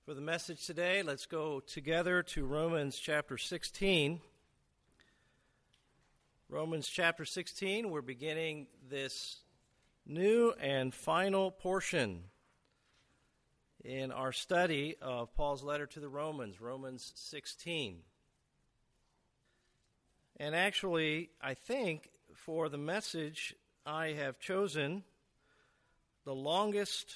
For the message today, let's go together to Romans chapter 16. Romans chapter 16, we're beginning this new and final portion in our study of Paul's letter to the Romans, Romans 16. And actually, I think for the message, I have chosen the longest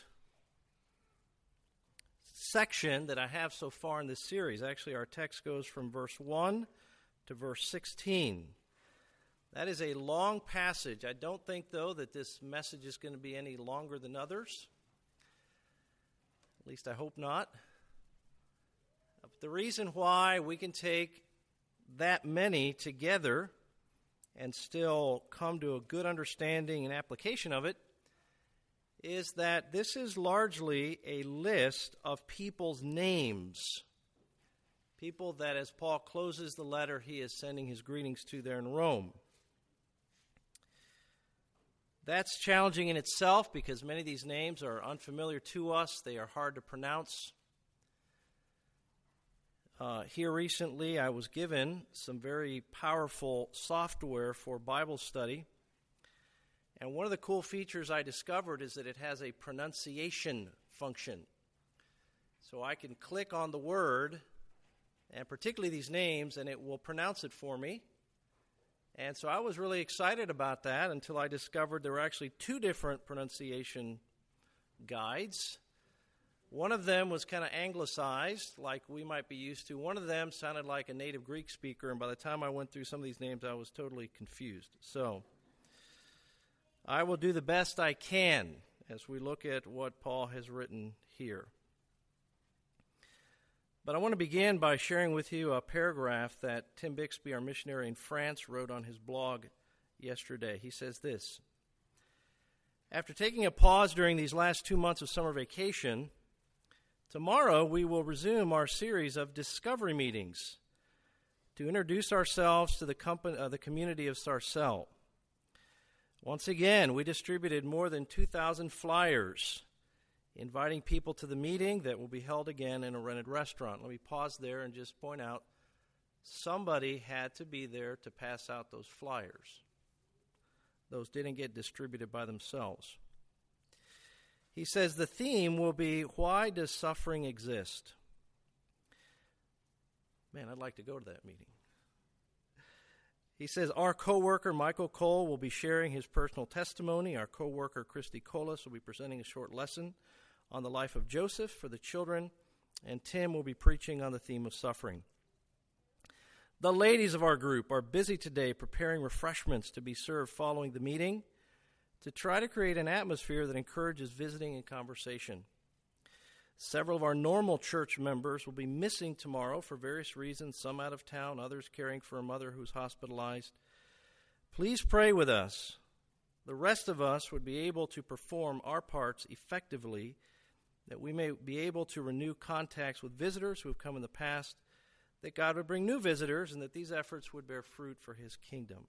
section that I have so far in this series. Actually, our text goes from verse 1 to verse 16. That is a long passage. I don't think, though, that this message is going to be any longer than others. At least I hope not. But the reason why we can take that many together and still come to a good understanding and application of it is that this is largely a list of people's names. People that, as Paul closes the letter, he is sending his greetings to there in Rome. That's challenging in itself because many of these names are unfamiliar to us. They are hard to pronounce. Here recently, I was given some very powerful software for Bible study. And one of the cool features I discovered is that it has a pronunciation function. So I can click on the word, and particularly these names, and it will pronounce it for me. And so I was really excited about that until I discovered there were actually two different pronunciation guides. One of them was kind of anglicized, like we might be used to. One of them sounded like a native Greek speaker, and by the time I went through some of these names, I was totally confused. So I will do the best I can as we look at what Paul has written here. But I want to begin by sharing with you a paragraph that Tim Bixby, our missionary in France, wrote on his blog yesterday. He says this: "After taking a pause during these last 2 months of summer vacation, tomorrow we will resume our series of discovery meetings to introduce ourselves to the community of Sarcelles. Once again, we distributed more than 2,000 flyers inviting people to the meeting that will be held again in a rented restaurant." Let me pause there and just point out, somebody had to be there to pass out those flyers. Those didn't get distributed by themselves. He says the theme will be, why does suffering exist? Man, I'd like to go to that meeting. He says our co-worker Michael Cole will be sharing his personal testimony. Our co-worker Christy Colas will be presenting a short lesson on the life of Joseph for the children, and Tim will be preaching on the theme of suffering. The ladies of our group are busy today preparing refreshments to be served following the meeting to try to create an atmosphere that encourages visiting and conversation. Several of our normal church members will be missing tomorrow for various reasons, some out of town, others caring for a mother who's hospitalized. Please pray with us. The rest of us would be able to perform our parts effectively, that we may be able to renew contacts with visitors who have come in the past, that God would bring new visitors, and that these efforts would bear fruit for his kingdom.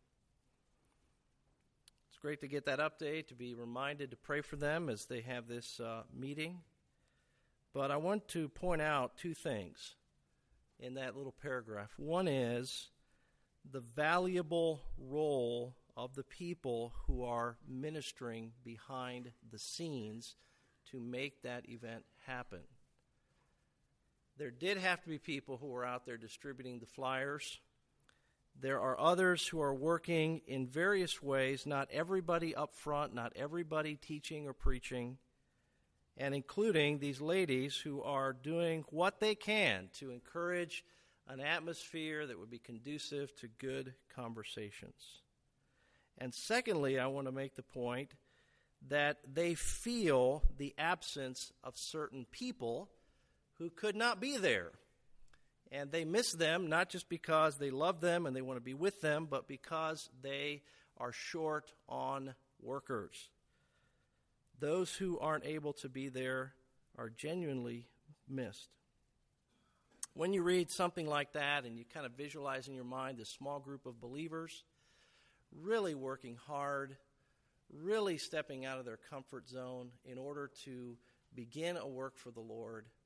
It's great to get that update, to be reminded to pray for them as they have this meeting. But I want to point out two things in that little paragraph. One is the valuable role of the people who are ministering behind the scenes to make that event happen. There did have to be people who were out there distributing the flyers. There are others who are working in various ways, not everybody up front, not everybody teaching or preaching, and including these ladies who are doing what they can to encourage an atmosphere that would be conducive to good conversations. And secondly, I want to make the point that they feel the absence of certain people who could not be there. And they miss them, not just because they love them and they want to be with them, but because they are short on workers. Those who aren't able to be there are genuinely missed. When you read something like that and you kind of visualize in your mind this small group of believers really working hard, really stepping out of their comfort zone in order to begin a work for the Lord,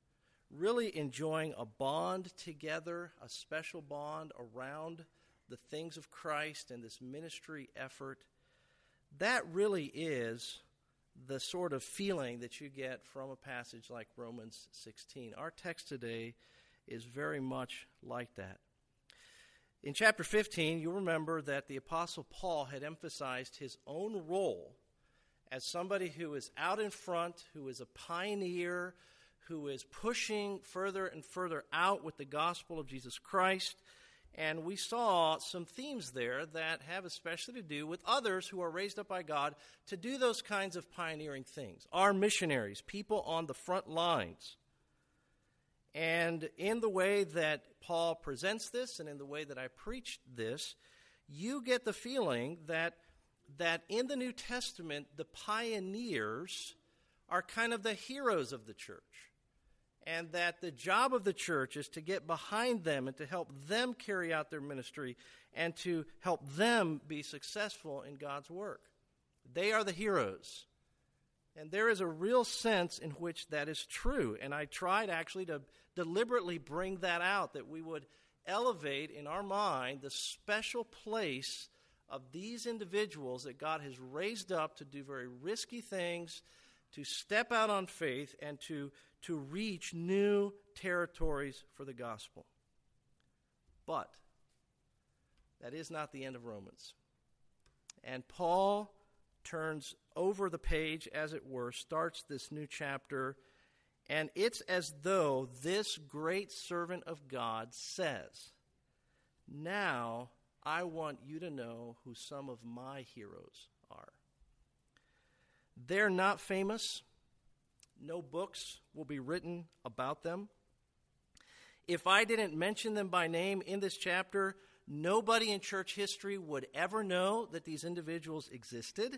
really enjoying a bond together, a special bond around the things of Christ and this ministry effort. That really is the sort of feeling that you get from a passage like Romans 16. Our text today is very much like that. In chapter 15, you'll remember that the Apostle Paul had emphasized his own role as somebody who is out in front, who is a pioneer, who is pushing further and further out with the gospel of Jesus Christ. And we saw some themes there that have especially to do with others who are raised up by God to do those kinds of pioneering things. Our missionaries, people on the front lines. And in the way that Paul presents this and in the way that I preached this, you get the feeling that in the New Testament, the pioneers are kind of the heroes of the church. And that the job of the church is to get behind them and to help them carry out their ministry and to help them be successful in God's work. They are the heroes. And there is a real sense in which that is true. And I tried actually to deliberately bring that out, that we would elevate in our mind the special place of these individuals that God has raised up to do very risky things, to step out on faith, and to reach new territories for the gospel. But that is not the end of Romans. And Paul turns over the page, as it were, starts this new chapter, and it's as though this great servant of God says, now I want you to know who some of my heroes are. They're not famous. No books will be written about them. If I didn't mention them by name in this chapter, nobody in church history would ever know that these individuals existed.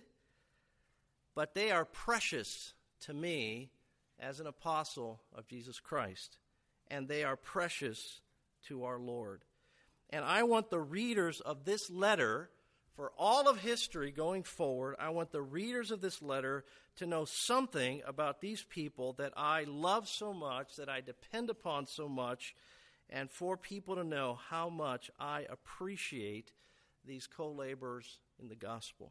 But they are precious to me as an apostle of Jesus Christ. And they are precious to our Lord. And I want the readers of this letter, for all of history going forward, I want the readers of this letter to know something about these people that I love so much, that I depend upon so much, and for people to know how much I appreciate these co-laborers in the gospel.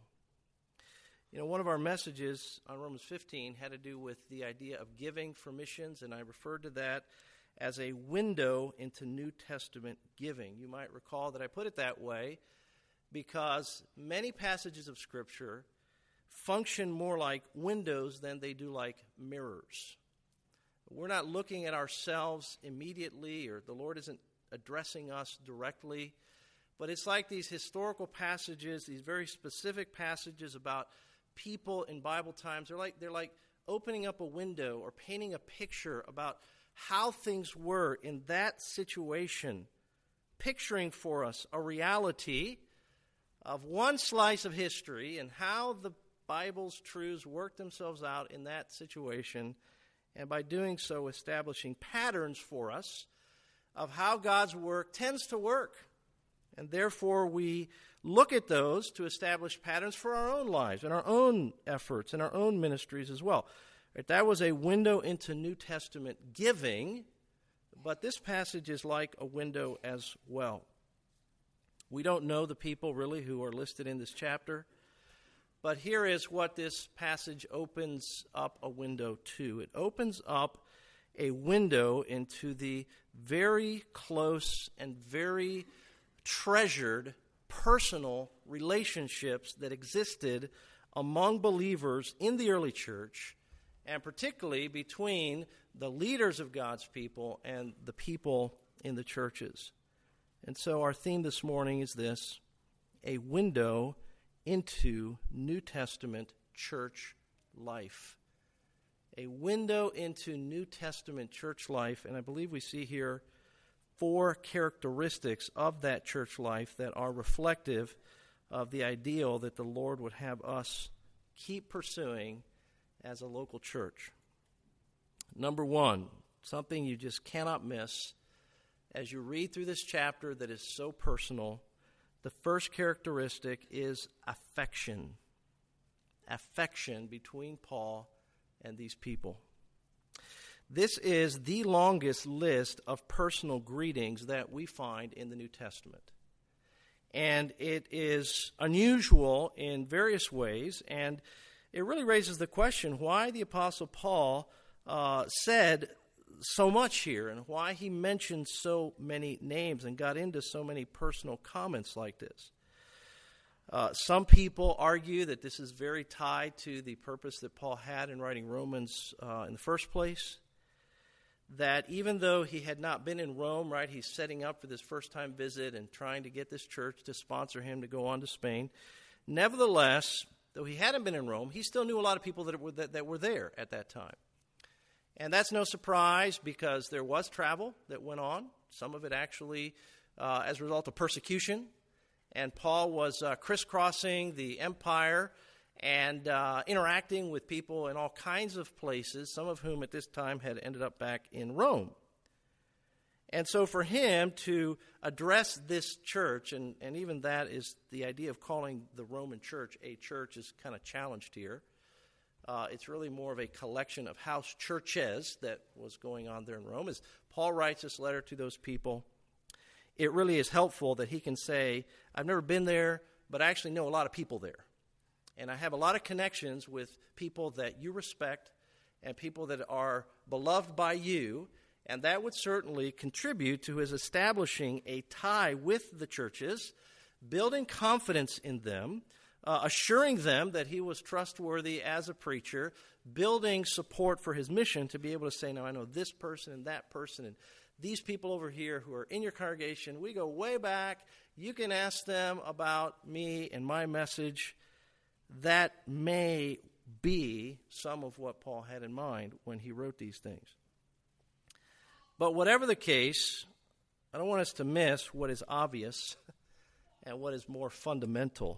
You know, one of our messages on Romans 15 had to do with the idea of giving for missions, and I referred to that as a window into New Testament giving. You might recall that I put it that way because many passages of Scripture function more like windows than they do like mirrors. We're not looking at ourselves immediately, or the Lord isn't addressing us directly, but it's like these historical passages, these very specific passages about people in Bible times. They're like opening up a window or painting a picture about how things were in that situation, picturing for us a reality of one slice of history and how the Bible's truths work themselves out in that situation, and by doing so establishing patterns for us of how God's work tends to work. And therefore we look at those to establish patterns for our own lives and our own efforts and our own ministries as well. Right, that was a window into New Testament giving, but this passage is like a window as well. We don't know the people really who are listed in this chapter, but here is what this passage opens up a window to. It opens up a window into the very close and very treasured personal relationships that existed among believers in the early church, and particularly between the leaders of God's people and the people in the churches. And so our theme this morning is this: a window into New Testament church life. A window into New Testament church life, and I believe we see here 4 characteristics of that church life that are reflective of the ideal that the Lord would have us keep pursuing as a local church. Number 1, something you just cannot miss as you read through this chapter that is so personal. The first characteristic is affection. Affection between Paul and these people. This is the longest list of personal greetings that we find in the New Testament. And it is unusual in various ways, and it really raises the question why the Apostle Paul said so much here and why he mentioned so many names and got into so many personal comments like this. Some people argue that this is very tied to the purpose that Paul had in writing Romans in the first place. That even though he had not been in Rome, right, he's setting up for this first-time visit and trying to get this church to sponsor him to go on to Spain. Nevertheless, though he hadn't been in Rome, he still knew a lot of people that were there at that time. And that's no surprise because there was travel that went on, some of it actually as a result of persecution. And Paul was crisscrossing the empire and interacting with people in all kinds of places, some of whom at this time had ended up back in Rome. And so for him to address this church, and even that is the idea of calling the Roman church a church is kind of challenged here. It's really more of a collection of house churches that was going on there in Rome. As Paul writes this letter to those people, it really is helpful that he can say, I've never been there, but I actually know a lot of people there. And I have a lot of connections with people that you respect and people that are beloved by you, and that would certainly contribute to his establishing a tie with the churches, building confidence in them, assuring them that he was trustworthy as a preacher, building support for his mission to be able to say, now I know this person and that person and these people over here who are in your congregation. We go way back. You can ask them about me and my message. That may be some of what Paul had in mind when he wrote these things. But whatever the case, I don't want us to miss what is obvious and what is more fundamental.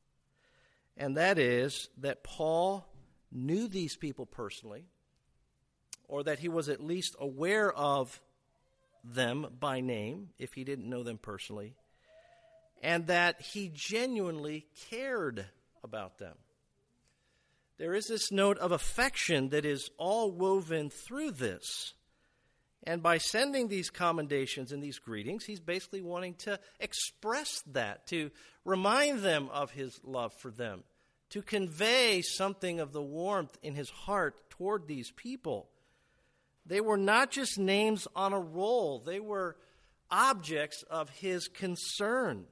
And that is that Paul knew these people personally, or that he was at least aware of them by name, if he didn't know them personally, and that he genuinely cared about them. There is this note of affection that is all woven through this. And by sending these commendations and these greetings, he's basically wanting to express that, to remind them of his love for them, to convey something of the warmth in his heart toward these people. They were not just names on a roll. They were objects of his concern.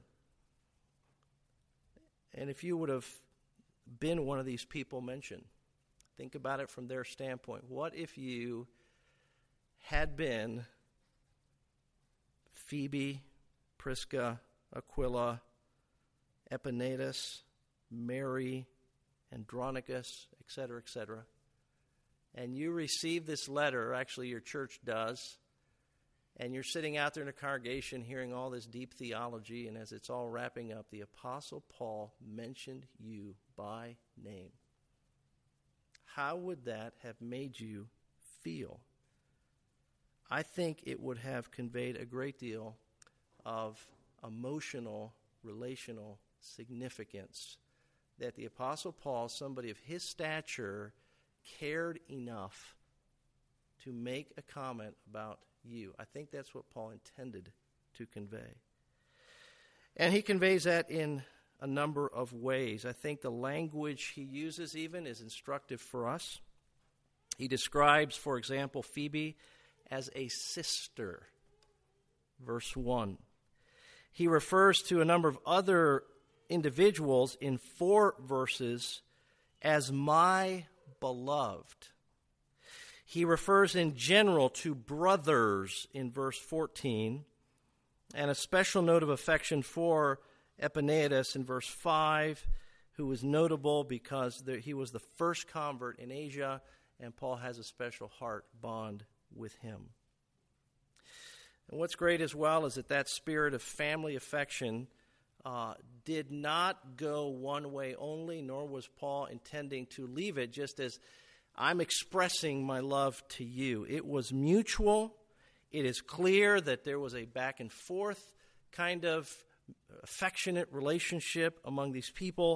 And if you would have been one of these people mentioned, think about it from their standpoint. What if you had been Phoebe, Prisca, Aquila, Epaenetus, Mary, Andronicus, etc., etc., and you receive this letter, or actually your church does, and you're sitting out there in a congregation hearing all this deep theology, and as it's all wrapping up, the Apostle Paul mentioned you by name. How would that have made you feel? I think it would have conveyed a great deal of emotional, relational significance that the Apostle Paul, somebody of his stature, cared enough to make a comment about you. I think that's what Paul intended to convey. And he conveys that in a number of ways. I think the language he uses even is instructive for us. He describes, for example, Phoebe as a sister, verse 1. He refers to a number of other individuals in 4 verses as my beloved. He refers in general to brothers in verse 14, and a special note of affection for Epaenetus in verse 5, who was notable because he was the first convert in Asia, and Paul has a special heart bond with him. And what's great as well is that spirit of family affection did not go one way only, nor was Paul intending to leave it just as I'm expressing my love to you. It was mutual. It is clear that there was a back and forth kind of affectionate relationship among these people.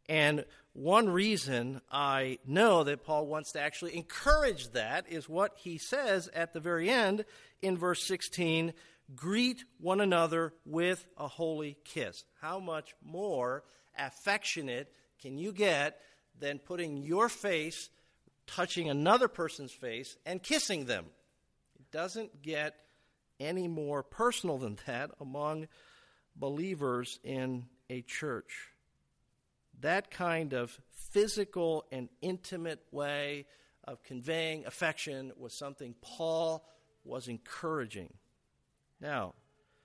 And one reason I know that Paul wants to actually encourage that is what he says at the very end in verse 16, greet one another with a holy kiss. How much more affectionate can you get than putting your face, touching another person's face, and kissing them? It doesn't get any more personal than that among believers in a church. That kind of physical and intimate way of conveying affection was something Paul was encouraging. Now,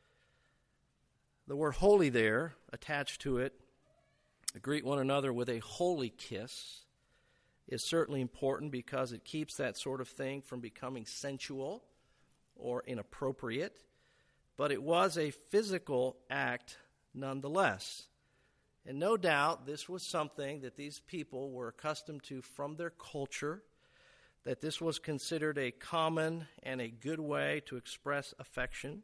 the word holy there, attached to it, greet one another with a holy kiss, is certainly important because it keeps that sort of thing from becoming sensual or inappropriate. But it was a physical act nonetheless. And no doubt this was something that these people were accustomed to from their culture, that this was considered a common and a good way to express affection.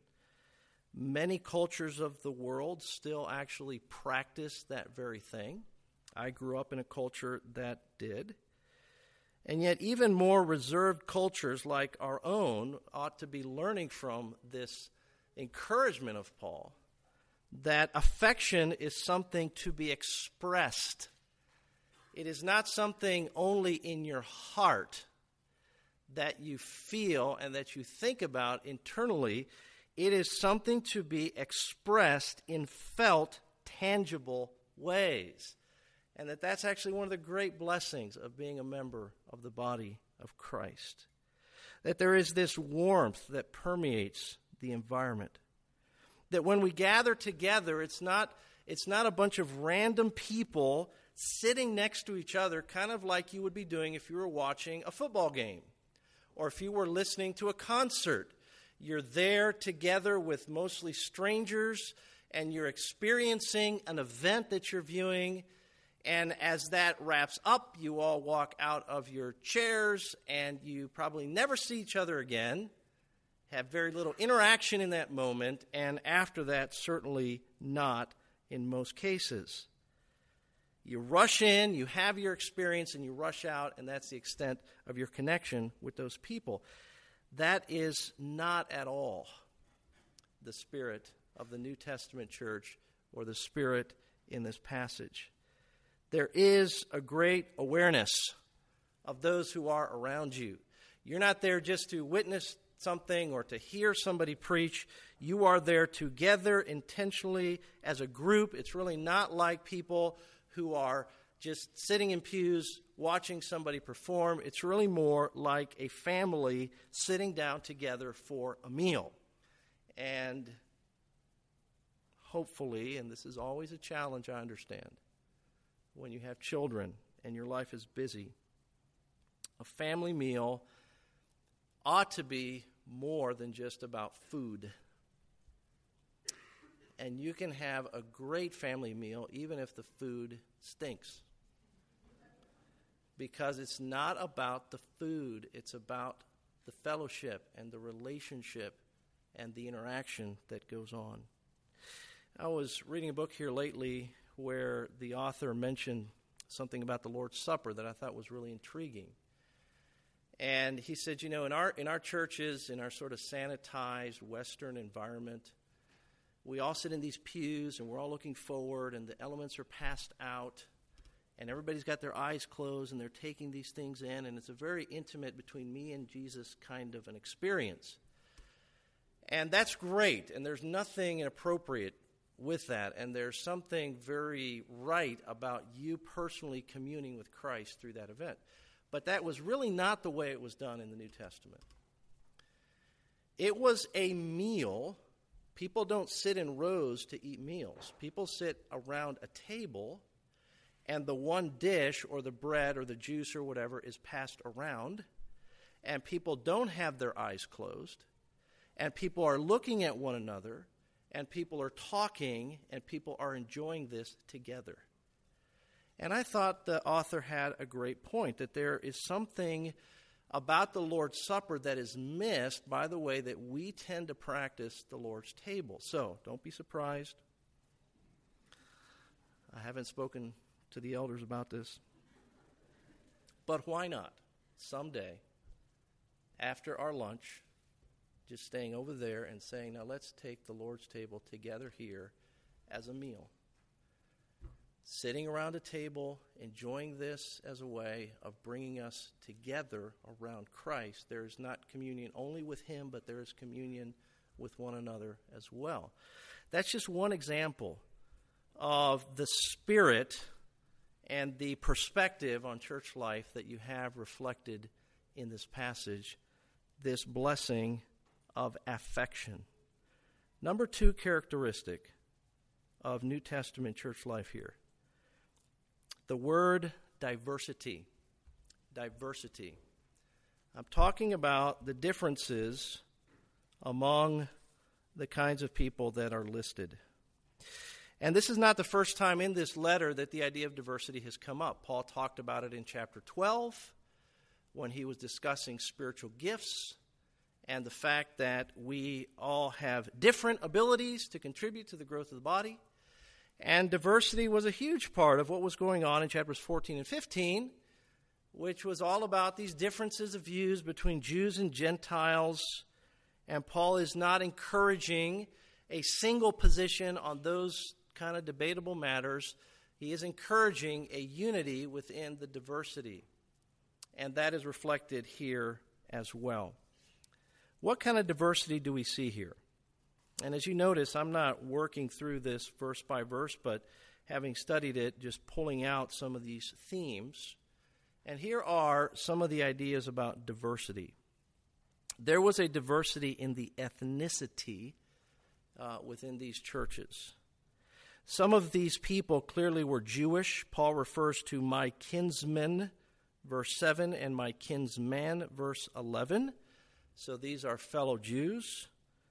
Many cultures of the world still actually practice that very thing. I grew up in a culture that did. And yet even more reserved cultures like our own ought to be learning from this encouragement of Paul, that affection is something to be expressed. It is not something only in your heart that you feel and that you think about internally. It is something to be expressed in felt, tangible ways. And that's actually one of the great blessings of being a member of the body of Christ. That there is this warmth that permeates the environment. That when we gather together, it's not a bunch of random people sitting next to each other, kind of like you would be doing if you were watching a football game or if you were listening to a concert. You're there together with mostly strangers, and you're experiencing an event that you're viewing. And as that wraps up, you all walk out of your chairs, and you probably never see each other again, have very little interaction in that moment, and after that, certainly not in most cases. You rush in, you have your experience, and you rush out, and that's the extent of your connection with those people. That is not at all the spirit of the New Testament church or the spirit in this passage. There is a great awareness of those who are around you. You're not there just to witness something or to hear somebody preach. You are there together intentionally as a group. It's really not like people who are just sitting in pews watching somebody perform. It's really more like a family sitting down together for a meal. And hopefully, and this is always a challenge, I understand, when you have children and your life is busy, a family meal ought to be more than just about food. And you can have a great family meal even if the food stinks. Because it's not about the food, it's about the fellowship and the relationship and the interaction that goes on. I was reading a book here lately where the author mentioned something about the Lord's Supper that I thought was really intriguing. And he said, in our churches, in our sort of sanitized Western environment, we all sit in these pews and we're all looking forward and the elements are passed out and everybody's got their eyes closed and they're taking these things in, and it's a very intimate between me and Jesus kind of an experience. And that's great, and there's nothing inappropriate with that, and there's something very right about you personally communing with Christ through that event. But that was really not the way it was done in the New Testament. It was a meal. People don't sit in rows to eat meals. People sit around a table, and the one dish or the bread or the juice or whatever is passed around, and people don't have their eyes closed, and people are looking at one another, and people are talking, and people are enjoying this together. And I thought the author had a great point, that there is something about the Lord's Supper that is missed by the way that we tend to practice the Lord's table. So, don't be surprised. I haven't spoken to the elders about this. But why not? Someday, after our lunch, just staying over there and saying, now let's take the Lord's table together here as a meal. Sitting around a table, enjoying this as a way of bringing us together around Christ. There is not communion only with Him, but there is communion with one another as well. That's just one example of the spirit and the perspective on church life that you have reflected in this passage, this blessing of affection. Number 2 characteristic of New Testament church life here. The word diversity. Diversity. I'm talking about the differences among the kinds of people that are listed. And this is not the first time in this letter that the idea of diversity has come up. Paul talked about it in chapter 12 when he was discussing spiritual gifts and the fact that we all have different abilities to contribute to the growth of the body. And diversity was a huge part of what was going on in chapters 14 and 15, which was all about these differences of views between Jews and Gentiles. And Paul is not encouraging a single position on those kind of debatable matters. He is encouraging a unity within the diversity. And that is reflected here as well. What kind of diversity do we see here? And as you notice, I'm not working through this verse by verse, but having studied it, just pulling out some of these themes. And here are some of the ideas about diversity. There was a diversity in the ethnicity within these churches. Some of these people clearly were Jewish. Paul refers to my kinsmen, verse 7, and my kinsman, verse 11. So these are fellow Jews.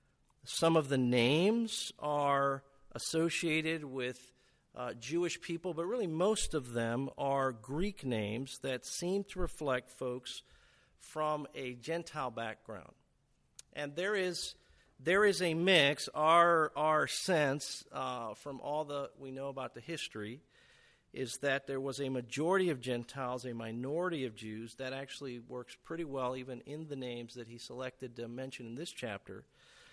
Some of the names are associated with Jewish people, but really most of them are Greek names that seem to reflect folks from a Gentile background. And there is a mix. Our sense from all that we know about the history is that there was a majority of Gentiles, a minority of Jews. That actually works pretty well even in the names that he selected to mention in this chapter.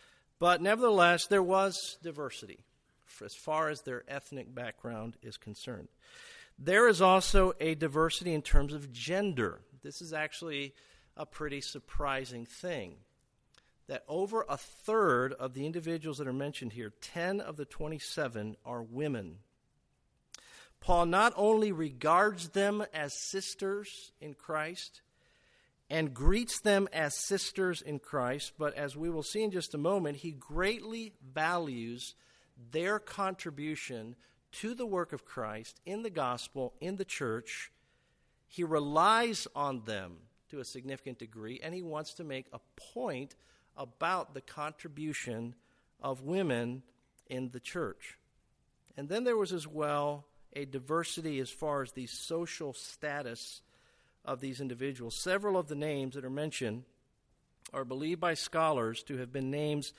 But nevertheless, there was diversity as far as their ethnic background is concerned. There is also a diversity in terms of gender. This is actually a pretty surprising thing, that over a third of the individuals that are mentioned here, 10 of the 27, are women. Paul not only regards them as sisters in Christ and greets them as sisters in Christ, but as we will see in just a moment, he greatly values their contribution to the work of Christ in the gospel, in the church. He relies on them to a significant degree, and he wants to make a point about the contribution of women in the church. And then there was as well a diversity as far as the social status of these individuals. Several of the names that are mentioned are believed by scholars to have been names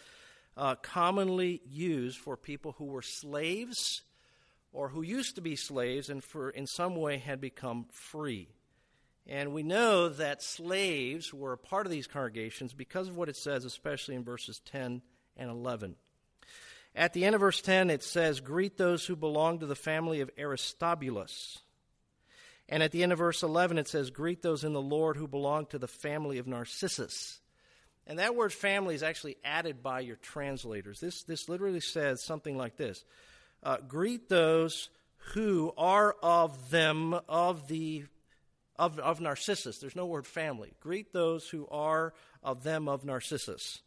commonly used for people who were slaves or who used to be slaves and in some way had become free. And we know that slaves were a part of these congregations because of what it says, especially in verses 10 and 11. At the end of verse 10, it says, greet those who belong to the family of Aristobulus. And at the end of verse 11, it says, greet those in the Lord who belong to the family of Narcissus. And that word family is actually added by your translators. This literally says something like this. Greet those who are of them, of Narcissus. There's no word family. Greet those who are of them, of Narcissus.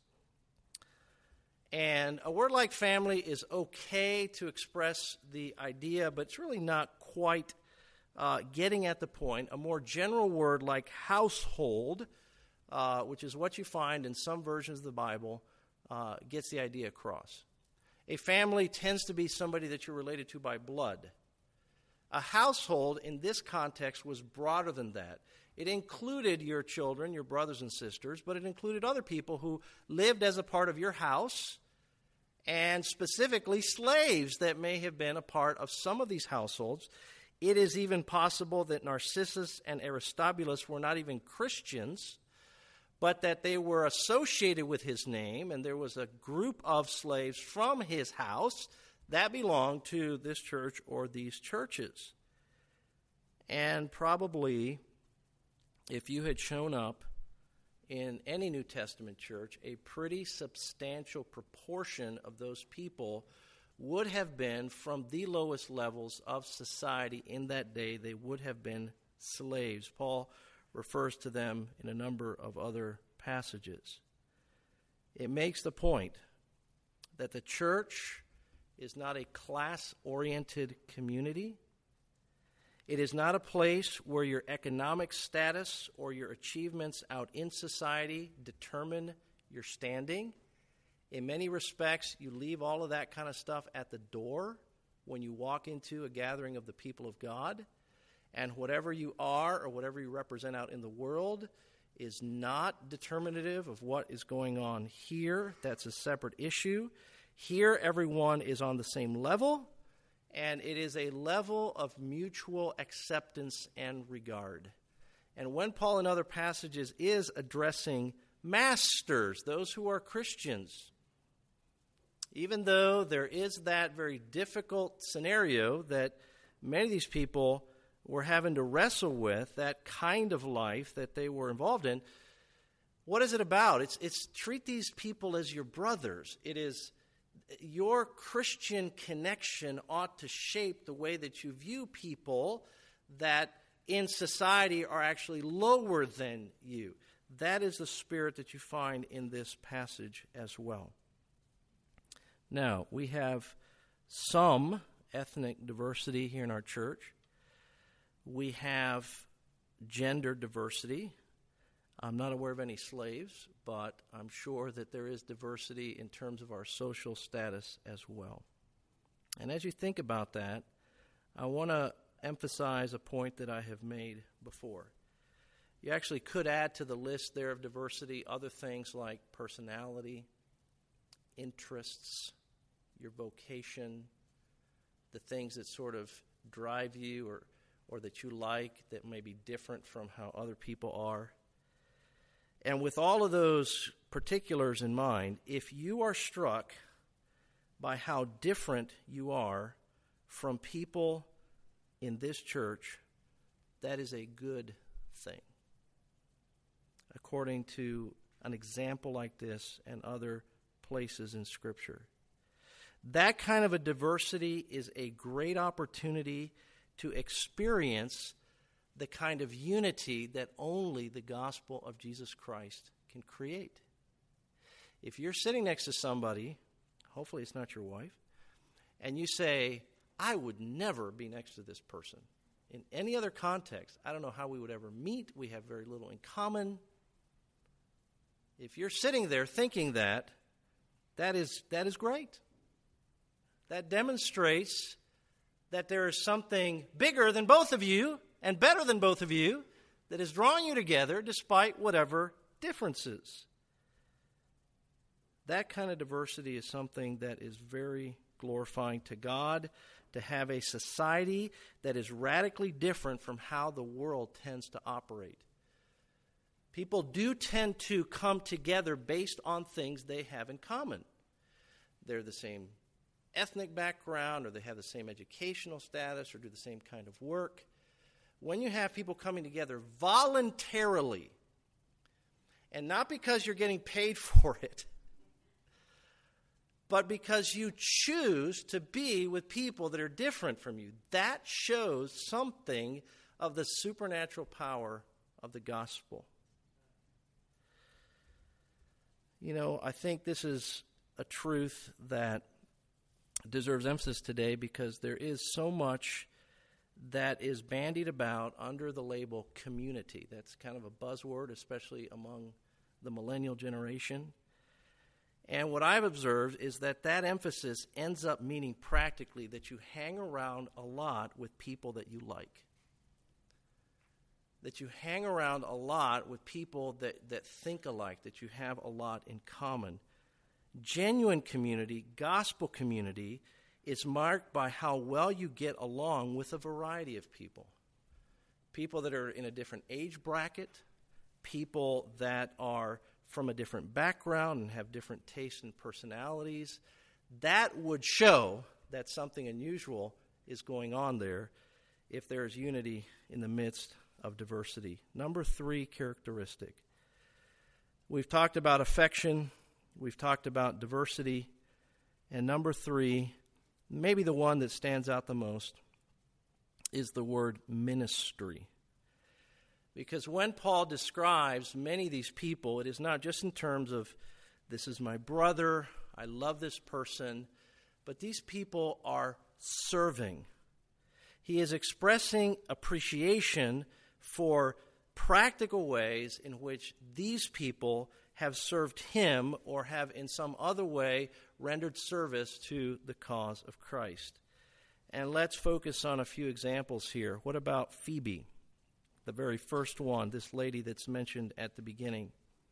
And a word like family is okay to express the idea, but it's really not quite getting at the point. A more general word like household, which is what you find in some versions of the Bible, gets the idea across. A family tends to be somebody that you're related to by blood. A household in this context was broader than that. It included your children, your brothers and sisters, but it included other people who lived as a part of your house, and specifically slaves that may have been a part of some of these households. It is even possible that Narcissus and Aristobulus were not even Christians, but that they were associated with his name, and there was a group of slaves from his house that belonged to this church or these churches. And probably, if you had shown up in any New Testament church, a pretty substantial proportion of those people would have been from the lowest levels of society in that day. They would have been slaves. Paul refers to them in a number of other passages. It makes the point that the church is not a class-oriented community. It is not a place where your economic status or your achievements out in society determine your standing. In many respects, you leave all of that kind of stuff at the door when you walk into a gathering of the people of God. And whatever you are or whatever you represent out in the world is not determinative of what is going on here. That's a separate issue. Here, everyone is on the same level, and it is a level of mutual acceptance and regard. And when Paul in other passages is addressing masters, those who are Christians, even though there is that very difficult scenario that many of these people were having to wrestle with, that kind of life that they were involved in, what is it about? It's treat these people as your brothers. It is your Christian connection ought to shape the way that you view people that in society are actually lower than you. That is the spirit that you find in this passage as well. Now, we have some ethnic diversity here in our church. We have gender diversity. I'm not aware of any slaves, but I'm sure that there is diversity in terms of our social status as well. And as you think about that, I want to emphasize a point that I have made before. You actually could add to the list there of diversity other things like personality, interests, your vocation, the things that sort of drive you or that you like that may be different from how other people are. And with all of those particulars in mind, if you are struck by how different you are from people in this church, that is a good thing, according to an example like this and other places in Scripture. That kind of a diversity is a great opportunity to experience the kind of unity that only the gospel of Jesus Christ can create. If you're sitting next to somebody, hopefully it's not your wife, and you say, I would never be next to this person. In any other context, I don't know how we would ever meet. We have very little in common. If you're sitting there thinking that is great. That demonstrates that there is something bigger than both of you and better than both of you that is drawing you together despite whatever differences. That kind of diversity is something that is very glorifying to God, to have a society that is radically different from how the world tends to operate. People do tend to come together based on things they have in common. They're the same ethnic background, or they have the same educational status, or do the same kind of work. When you have people coming together voluntarily, and not because you're getting paid for it, but because you choose to be with people that are different from you, that shows something of the supernatural power of the gospel. You know, I think this is a truth that deserves emphasis today because there is so much that is bandied about under the label community. That's kind of a buzzword, especially among the millennial generation. And what I've observed is that emphasis ends up meaning practically that you hang around a lot with people that you like. That you hang around a lot with people that think alike, that you have a lot in common. Genuine community, gospel community, It's marked by how well you get along with a variety of people. People that are in a different age bracket, people that are from a different background and have different tastes and personalities. That would show that something unusual is going on there if there is unity in the midst of diversity. Number 3 characteristic. We've talked about affection. We've talked about diversity. And number 3, maybe the one that stands out the most, is the word ministry. Because when Paul describes many of these people, it is not just in terms of, this is my brother, I love this person, but these people are serving. He is expressing appreciation for practical ways in which these people have served him or have in some other way rendered service to the cause of Christ. And let's focus on a few examples here. What about Phoebe, the very first one, this lady that's mentioned at the beginning?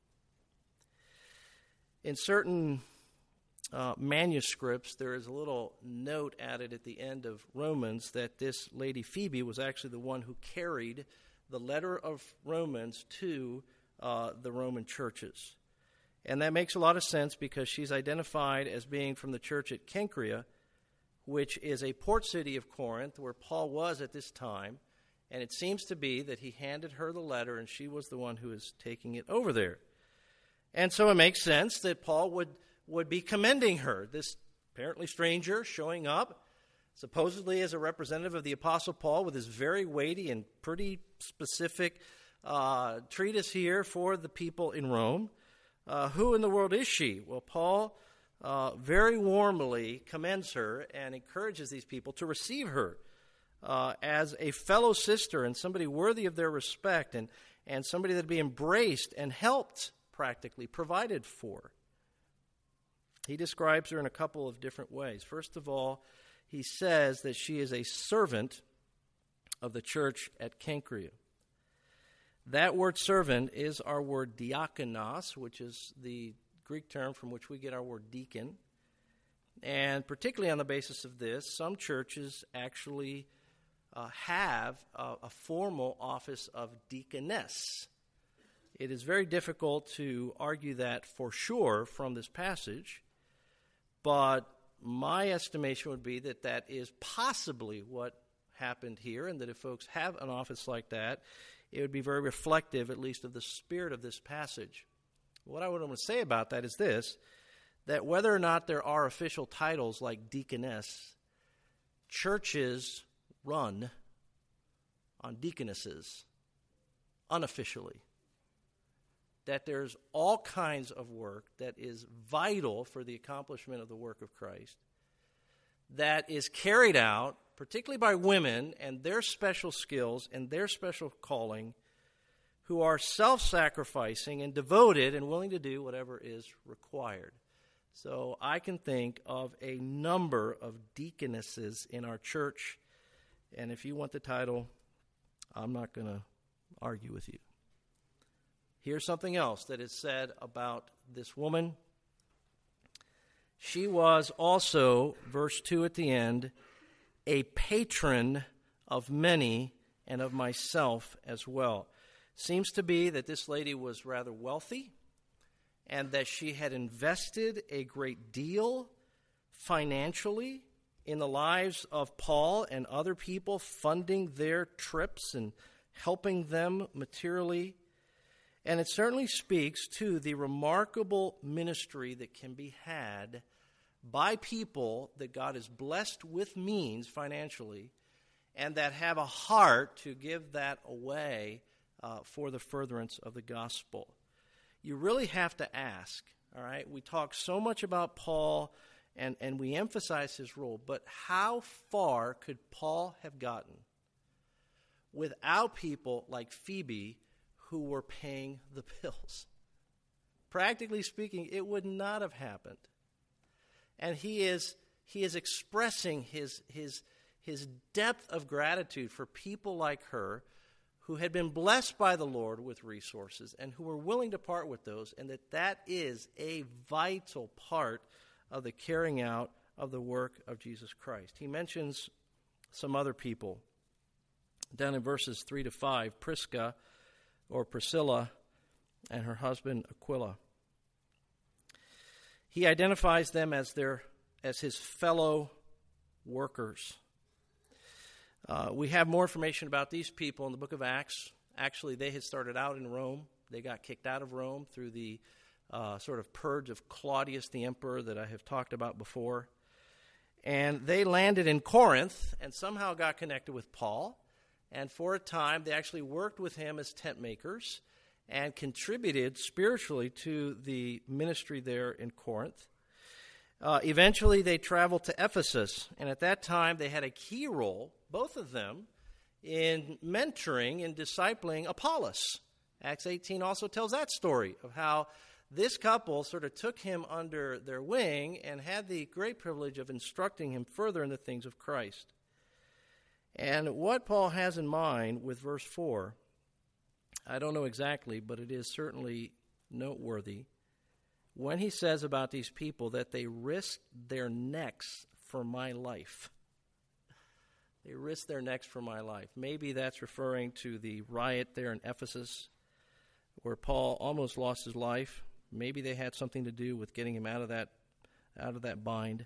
In certain manuscripts, there is a little note added at the end of Romans that this lady Phoebe was actually the one who carried the letter of Romans to the Roman churches. And that makes a lot of sense because she's identified as being from the church at Cenchrea, which is a port city of Corinth where Paul was at this time. And it seems to be that he handed her the letter and she was the one who is taking it over there. And so it makes sense that Paul would be commending her, this apparently stranger showing up, supposedly as a representative of the Apostle Paul with his very weighty and pretty specific treatise here for the people in Rome. Who in the world is she? Well, Paul very warmly commends her and encourages these people to receive her as a fellow sister and somebody worthy of their respect and somebody that would be embraced and helped, practically provided for. He describes her in a couple of different ways. First of all, he says that she is a servant of the church at Cenchrea. That word servant is our word diakonos, which is the Greek term from which we get our word deacon. And particularly on the basis of this, some churches actually have a formal office of deaconess. It is very difficult to argue that for sure from this passage, but my estimation would be that that is possibly what happened here, and that if folks have an office like that, it would be very reflective, at least, of the spirit of this passage. What I would want to say about that is this, that whether or not there are official titles like deaconess, churches run on deaconesses unofficially. That there's all kinds of work that is vital for the accomplishment of the work of Christ, that is carried out, particularly by women and their special skills and their special calling, who are self-sacrificing and devoted and willing to do whatever is required. So I can think of a number of deaconesses in our church, and if you want the title, I'm not going to argue with you. Here's something else that is said about this woman. She was also, verse 2 at the end, a patron of many and of myself as well. Seems to be that this lady was rather wealthy and that she had invested a great deal financially in the lives of Paul and other people, funding their trips and helping them materially. And it certainly speaks to the remarkable ministry that can be had by people that God has blessed with means financially and that have a heart to give that away for the furtherance of the gospel. You really have to ask, all right? We talk so much about Paul and we emphasize his role, but how far could Paul have gotten without people like Phoebe who were paying the bills? Practically speaking, it would not have happened. And he is expressing his depth of gratitude for people like her who had been blessed by the Lord with resources and who were willing to part with those, and that is a vital part of the carrying out of the work of Jesus Christ. He mentions some other people. Down in verses 3 to 5, Prisca, or Priscilla, and her husband Aquila. He identifies them as his fellow workers. We have more information about these people in the book of Acts. Actually, they had started out in Rome. They got kicked out of Rome through the sort of purge of Claudius the emperor that I have talked about before. And they landed in Corinth and somehow got connected with Paul. And for a time, they actually worked with him as tent makers and contributed spiritually to the ministry there in Corinth. Eventually, they traveled to Ephesus, and at that time, they had a key role, both of them, in mentoring and discipling Apollos. Acts 18 also tells that story of how this couple sort of took him under their wing and had the great privilege of instructing him further in the things of Christ. And what Paul has in mind with verse 4, I don't know exactly, but it is certainly noteworthy when he says about these people that they risked their necks for my life. They risked their necks for my life. Maybe that's referring to the riot there in Ephesus where Paul almost lost his life. Maybe they had something to do with getting him out of that bind.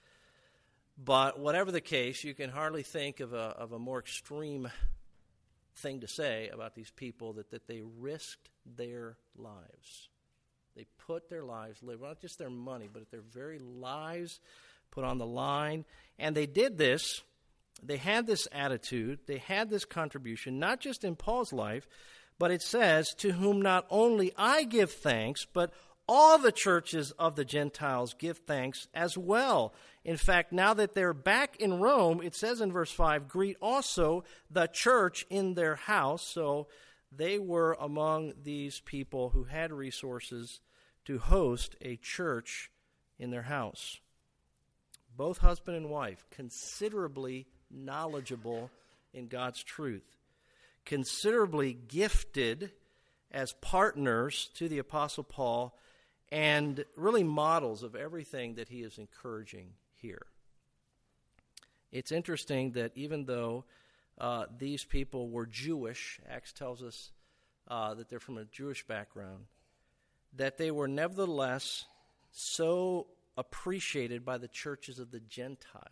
But whatever the case, you can hardly think of a more extreme thing to say about these people that they risked their lives. They put their lives, not just their money, but their very lives put on the line. And they did this. They had this attitude. They had this contribution, not just in Paul's life, but it says, to whom not only I give thanks, but all the churches of the Gentiles give thanks as well. In fact, now that they're back in Rome, it says in verse 5, greet also the church in their house. So they were among these people who had resources to host a church in their house. Both husband and wife, considerably knowledgeable in God's truth, considerably gifted as partners to the Apostle Paul, and really models of everything that he is encouraging here. It's interesting that even though these people were Jewish, Acts tells us that they're from a Jewish background, that they were nevertheless so appreciated by the churches of the Gentiles.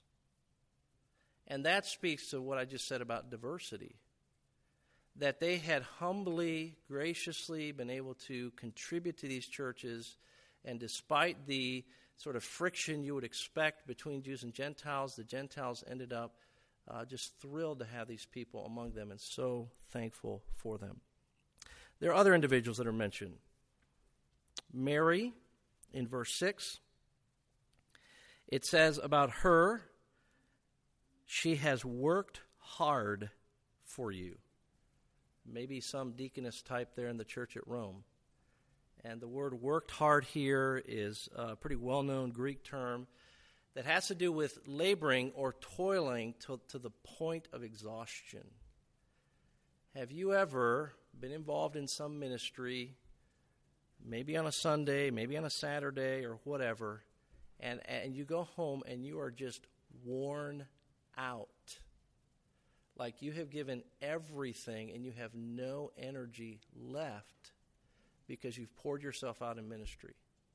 And that speaks to what I just said about diversity. That they had humbly, graciously been able to contribute to these churches, and despite the sort of friction you would expect between Jews and Gentiles, the Gentiles ended up just thrilled to have these people among them and so thankful for them. There are other individuals that are mentioned. Mary, in verse 6, it says about her, she has worked hard for you. Maybe some deaconess type there in the church at Rome. And the word worked hard here is a pretty well-known Greek term that has to do with laboring or toiling to the point of exhaustion. Have you ever been involved in some ministry, maybe on a Sunday, maybe on a Saturday or whatever, and you go home and you are just worn out? Like you have given everything and you have no energy left because you've poured yourself out in ministry.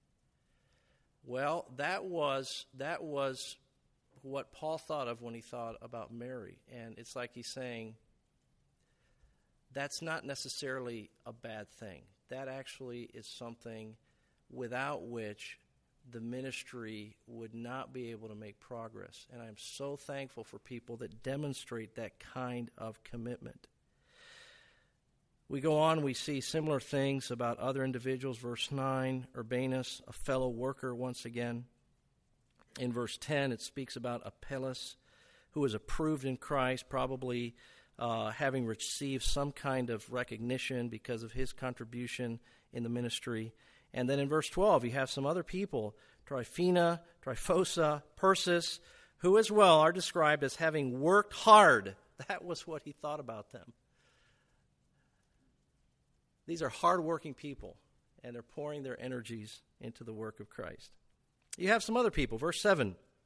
Well, that was what Paul thought of when he thought about Mary. And it's like he's saying, that's not necessarily a bad thing. That actually is something without which the ministry would not be able to make progress. And I'm so thankful for people that demonstrate that kind of commitment. We go on, we see similar things about other individuals. Verse 9, Urbanus, a fellow worker once again. In verse 10, it speaks about Apelles, who was approved in Christ, probably having received some kind of recognition because of his contribution in the ministry. And then in verse 12, you have some other people, Tryphena, Tryphosa, Persis, who as well are described as having worked hard. That was what he thought about them. These are hard-working people, and they're pouring their energies into the work of Christ. You have some other people. Verse 7,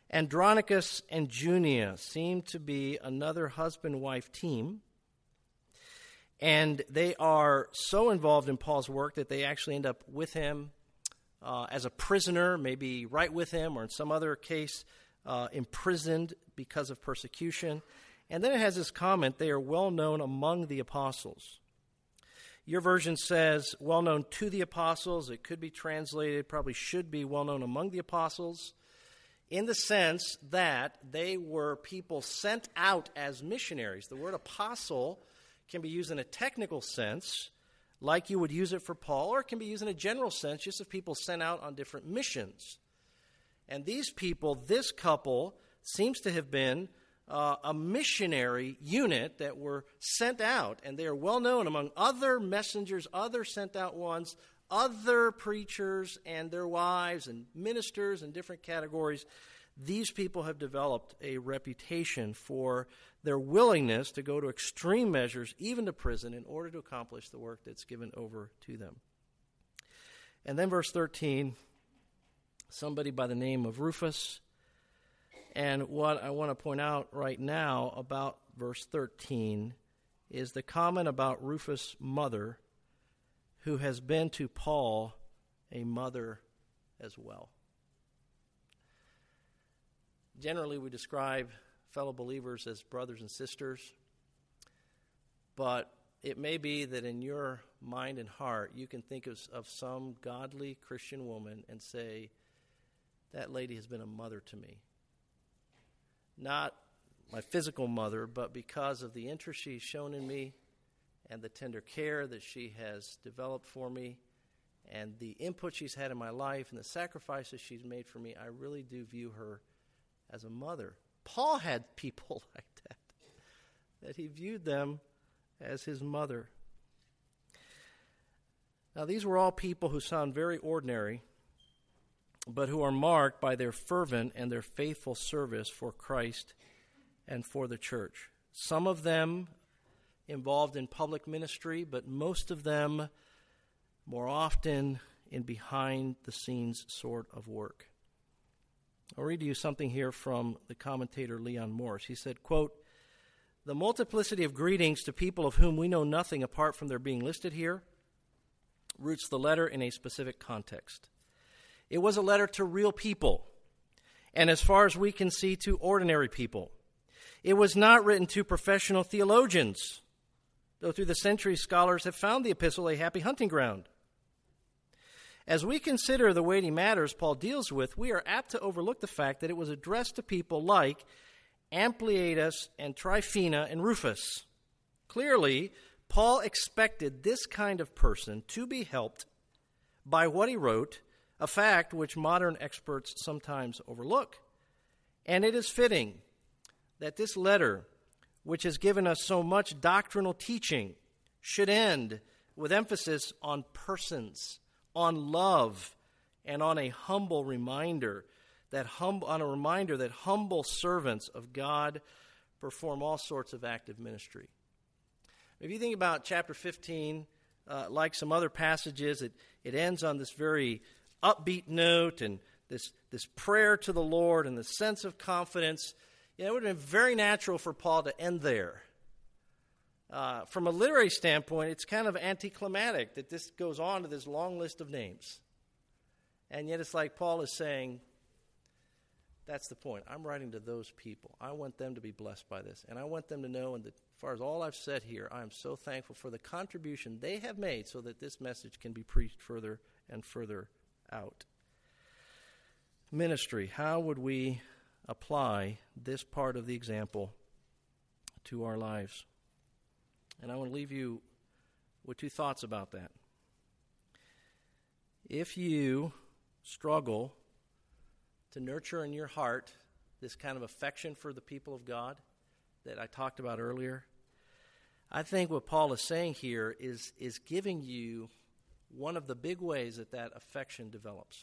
Andronicus and Junia seem to be another husband-wife team, and they are so involved in Paul's work that they actually end up with him as a prisoner, maybe right with him, or in some other case, imprisoned because of persecution. And then it has this comment, they are well known among the apostles. Your version says well known to the apostles. It could be translated, probably should be well known among the apostles, in the sense that they were people sent out as missionaries. The word apostle can be used in a technical sense, like you would use it for Paul, or it can be used in a general sense, just of people sent out on different missions. And these people, this couple, seems to have been a missionary unit that were sent out, and they are well known among other messengers, other sent out ones, other preachers and their wives and ministers in different categories. These people have developed a reputation for their willingness to go to extreme measures, even to prison, in order to accomplish the work that's given over to them. And then verse 13, somebody by the name of Rufus. And what I want to point out right now about verse 13 is the comment about Rufus' mother, who has been to Paul a mother as well. Generally, we describe fellow believers as brothers and sisters, but it may be that in your mind and heart you can think of some godly Christian woman and say, that lady has been a mother to me. Not my physical mother, but because of the interest she's shown in me and the tender care that she has developed for me and the input she's had in my life and the sacrifices she's made for me, I really do view her as a mother. Paul had people like that he viewed them as his mother. Now, these were all people who sound very ordinary, but who are marked by their fervent and their faithful service for Christ and for the church. Some of them involved in public ministry, but most of them more often in behind-the-scenes sort of work. I'll read to you something here from the commentator Leon Morris. He said, quote, "The multiplicity of greetings to people of whom we know nothing apart from their being listed here roots the letter in a specific context. It was a letter to real people, and as far as we can see, to ordinary people. It was not written to professional theologians, though through the centuries scholars have found the epistle a happy hunting ground. As we consider the weighty matters Paul deals with, we are apt to overlook the fact that it was addressed to people like Ampliatus and Tryphena and Rufus. Clearly, Paul expected this kind of person to be helped by what he wrote, a fact which modern experts sometimes overlook. And it is fitting that this letter, which has given us so much doctrinal teaching, should end with emphasis on persons, on love, and on a humble reminder that humble servants of God perform all sorts of active ministry. If you think about chapter 15, like some other passages, it ends on this very upbeat note and this prayer to the Lord and the sense of confidence. It would have been very natural for Paul to end there. From a literary standpoint, it's kind of anticlimactic that this goes on to this long list of names. And yet it's like Paul is saying, that's the point. I'm writing to those people. I want them to be blessed by this. And I want them to know, and as far as all I've said here, I am so thankful for the contribution they have made so that this message can be preached further and further out. Ministry. How would we apply this part of the example to our lives? And I want to leave you with two thoughts about that. If you struggle to nurture in your heart this kind of affection for the people of God that I talked about earlier, I think what Paul is saying here is giving you one of the big ways that affection develops.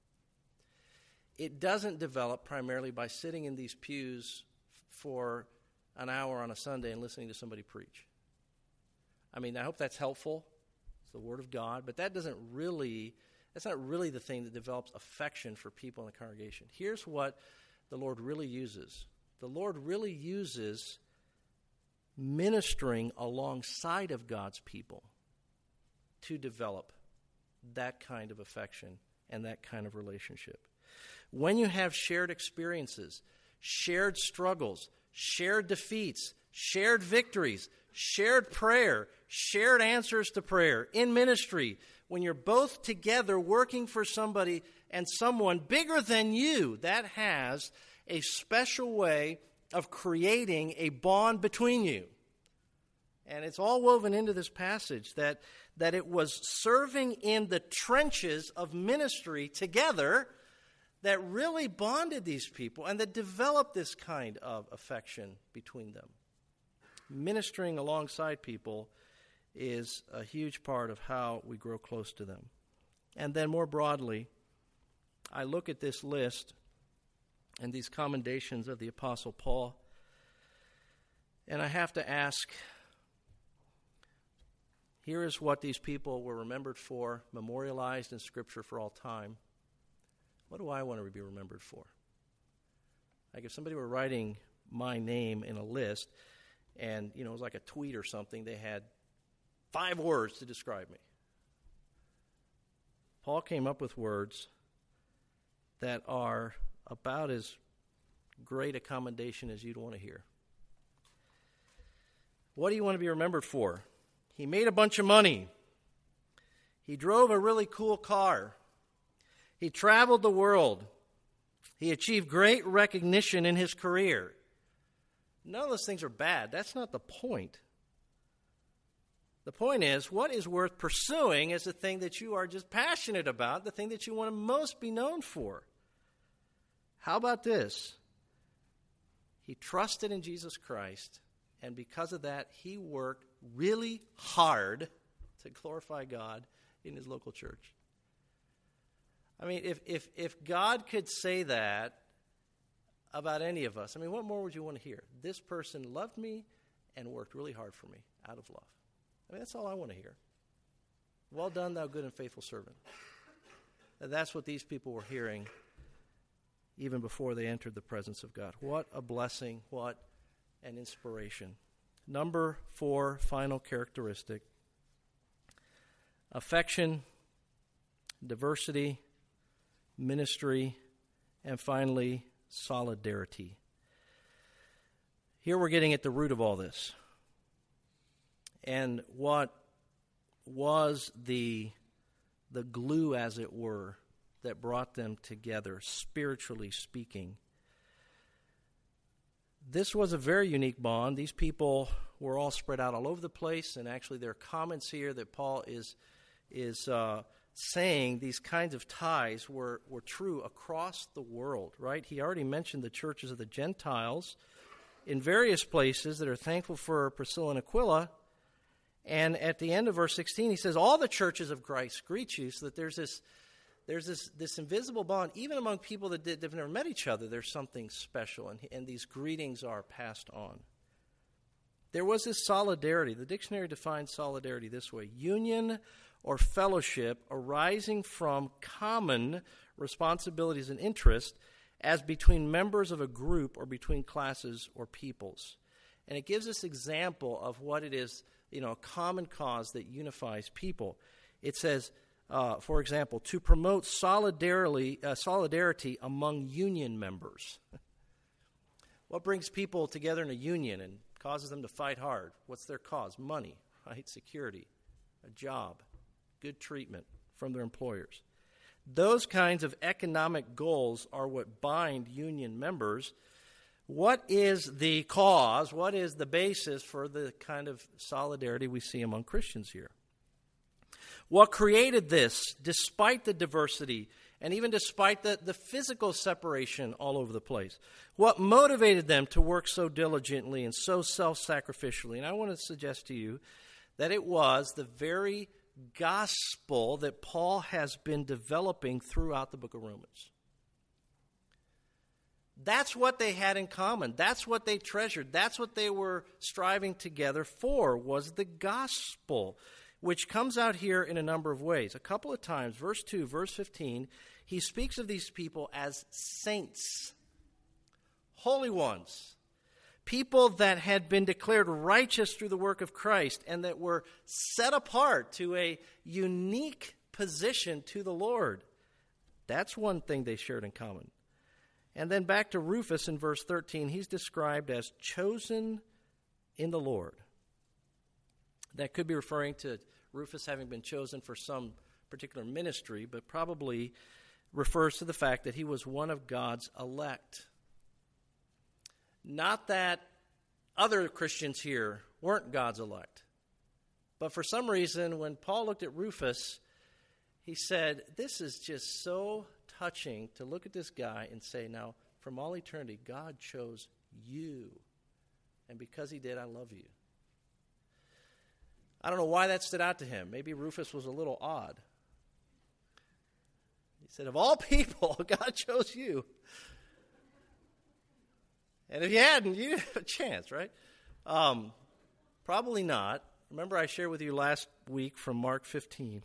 It doesn't develop primarily by sitting in these pews for an hour on a Sunday and listening to somebody preach. I mean, I hope that's helpful. It's the Word of God, but that's not really the thing that develops affection for people in the congregation. Here's what the Lord really uses. The Lord really uses ministering alongside of God's people to develop that kind of affection and that kind of relationship. When you have shared experiences, shared struggles, shared defeats, shared victories, shared prayer, shared answers to prayer in ministry, when you're both together working for somebody and someone bigger than you, that has a special way of creating a bond between you. And it's all woven into this passage that it was serving in the trenches of ministry together that really bonded these people and that developed this kind of affection between them. Ministering alongside people is a huge part of how we grow close to them. And then more broadly, I look at this list and these commendations of the Apostle Paul, and I have to ask, here is what these people were remembered for, memorialized in Scripture for all time. What do I want to be remembered for? Like if somebody were writing my name in a list, and it was like a tweet or something, they had 5 words to describe me. Paul came up with words that are about as great a commendation as you'd want to hear. What do you want to be remembered for? He made a bunch of money. He drove a really cool car. He traveled the world. He achieved great recognition in his career. None of those things are bad. That's not the point. The point is, what is worth pursuing is the thing that you are just passionate about, the thing that you want to most be known for. How about this? He trusted in Jesus Christ, and because of that, he worked really hard to glorify God in his local church. I mean, if God could say that about any of us, I mean, what more would you want to hear? This person loved me and worked really hard for me out of love. I mean, that's all I want to hear. Well done, thou good and faithful servant. And that's what these people were hearing even before they entered the presence of God. What a blessing, what an inspiration. Number 4, final characteristic: affection, diversity, ministry, and finally, solidarity. Here we're getting at the root of all this. And what was the glue, as it were, that brought them together, spiritually speaking? This was a very unique bond. These people were all spread out all over the place, and actually there are comments here that Paul is saying these kinds of ties were true across the world, right? He already mentioned the churches of the Gentiles in various places that are thankful for Priscilla and Aquila. And at the end of verse 16, he says, all the churches of Christ greet you, so that there's this invisible bond. Even among people that have never met each other, there's something special, and these greetings are passed on. There was this solidarity. The dictionary defines solidarity this way: union or fellowship arising from common responsibilities and interests, as between members of a group or between classes or peoples. And it gives us example of what it is, a common cause that unifies people. It says, for example, to promote solidarity among union members. What brings people together in a union and causes them to fight hard? What's their cause? Money, right? Security, a job, good treatment from their employers. Those kinds of economic goals are what bind union members. What is the cause? What is the basis for the kind of solidarity we see among Christians here? What created this, despite the diversity and even despite the physical separation all over the place? What motivated them to work so diligently and so self-sacrificially? And I want to suggest to you that it was the very gospel that Paul has been developing throughout the book of Romans. That's what they had in common. That's what they treasured. That's what they were striving together for, was the gospel, which comes out here in a number of ways. A couple of times, verse 2, verse 15, he speaks of these people as saints. holy ones, people that had been declared righteous through the work of Christ and that were set apart to a unique position to the Lord. That's one thing they shared in common. And then back to Rufus in verse 13, he's described as chosen in the Lord. That could be referring to Rufus having been chosen for some particular ministry, but probably refers to the fact that he was one of God's elect. Not that other Christians here weren't God's elect, but for some reason, when Paul looked at Rufus, he said, this is just so touching to look at this guy and say, now, from all eternity, God chose you, and because he did, I love you. I don't know why that stood out to him. Maybe Rufus was a little odd. He said, of all people, God chose you. And if you hadn't, you didn't have a chance, right? Probably not. Remember I shared with you last week from Mark 15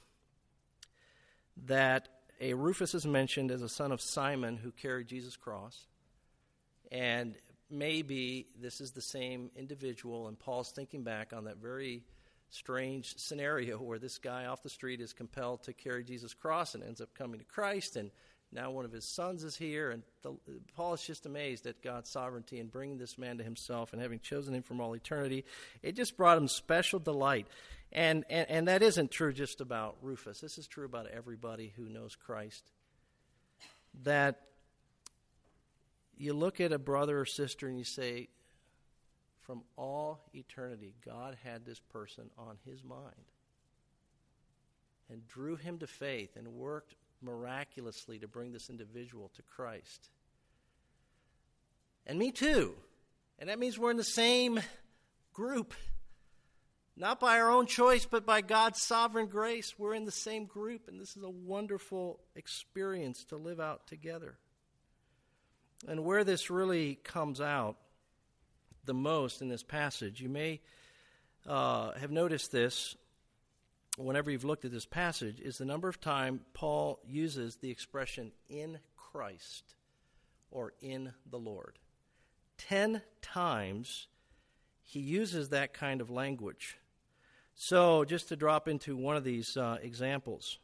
that a Rufus is mentioned as a son of Simon who carried Jesus' cross. And maybe this is the same individual, and Paul's thinking back on that very strange scenario where this guy off the street is compelled to carry Jesus' cross and ends up coming to Christ, and now one of his sons is here, and Paul is just amazed at God's sovereignty in bringing this man to himself and having chosen him from all eternity. It just brought him special delight. And that isn't true just about Rufus. This is true about everybody who knows Christ. That you look at a brother or sister and you say, from all eternity, God had this person on his mind and drew him to faith and worked miraculously to bring this individual to Christ. And me too. And that means we're in the same group. Not by our own choice, but by God's sovereign grace. We're in the same group, and this is a wonderful experience to live out together. And where this really comes out the most in this passage, you may have noticed this whenever you've looked at this passage, is the number of times Paul uses the expression in Christ or in the Lord. 10 times he uses that kind of language. So just to drop into one of these examples.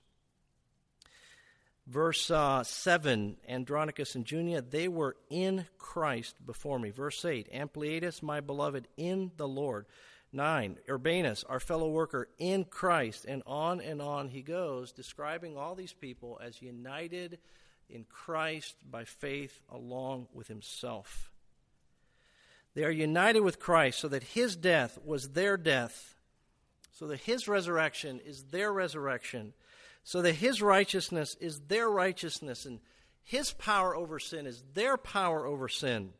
Verse 7, Andronicus and Junia, they were in Christ before me. Verse 8, Ampliatus, my beloved, in the Lord. 9, Urbanus, our fellow worker in Christ. And on he goes, describing all these people as united in Christ by faith along with himself. They are united with Christ so that his death was their death, so that his resurrection is their resurrection, so that his righteousness is their righteousness, and his power over sin is their power over sin.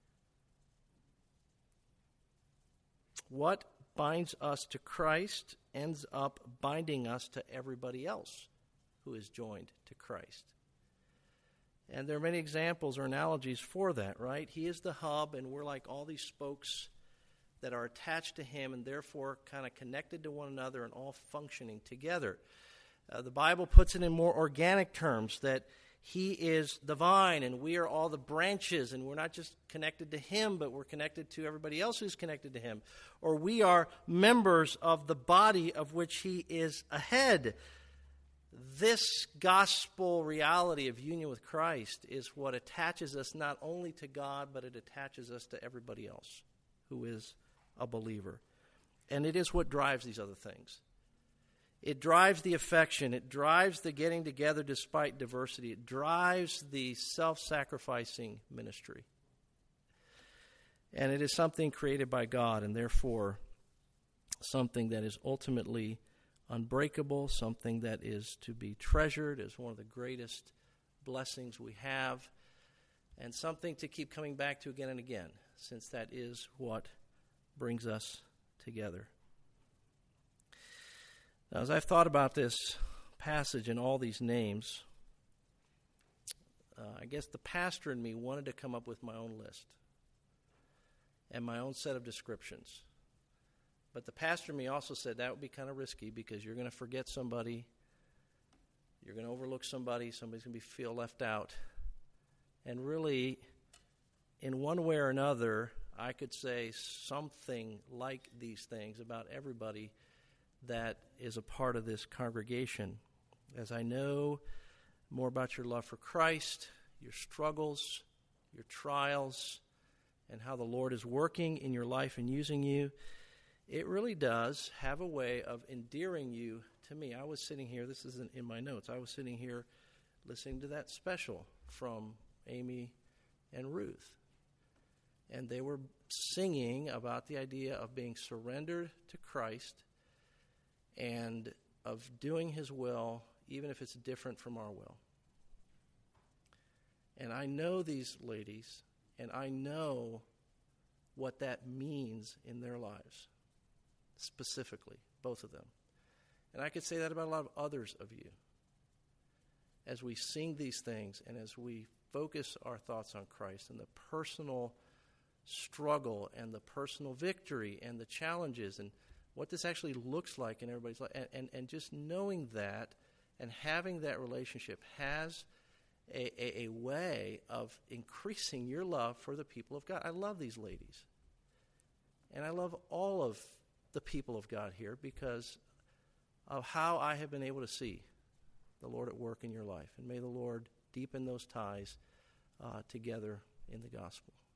What binds us to Christ ends up binding us to everybody else who is joined to Christ. And there are many examples or analogies for that, right? He is the hub, and we're like all these spokes that are attached to him and therefore kind of connected to one another and all functioning together. The Bible puts it in more organic terms that he is the vine and we are all the branches, and we're not just connected to him, but we're connected to everybody else who's connected to him. Or we are members of the body of which he is a head. This gospel reality of union with Christ is what attaches us not only to God, but it attaches us to everybody else who is a believer. And it is what drives these other things. It drives the affection. It drives the getting together despite diversity. It drives the self-sacrificing ministry. And it is something created by God, and therefore something that is ultimately unbreakable, something that is to be treasured as one of the greatest blessings we have, and something to keep coming back to again and again, since that is what brings us together. Now, as I've thought about this passage and all these names, I guess the pastor in me wanted to come up with my own list and my own set of descriptions. But the pastor in me also said that would be kind of risky because you're going to forget somebody, you're going to overlook somebody, somebody's going to feel left out. And really, in one way or another, I could say something like these things about everybody that is a part of this congregation. As I know more about your love for Christ, your struggles, your trials, and how the Lord is working in your life and using you, it really does have a way of endearing you to me. I was sitting here, this isn't in my notes, I was sitting here listening to that special from Amy and Ruth. And they were singing about the idea of being surrendered to Christ and of doing His will, even if it's different from our will. And I know these ladies, and I know what that means in their lives, specifically, both of them. And I could say that about a lot of others of you. As we sing these things and as we focus our thoughts on Christ and the personal struggle and the personal victory and the challenges and what this actually looks like in everybody's life, and just knowing that and having that relationship has a way of increasing your love for the people of God. I love these ladies. And I love all of the people of God here because of how I have been able to see the Lord at work in your life. And may the Lord deepen those ties together in the gospel.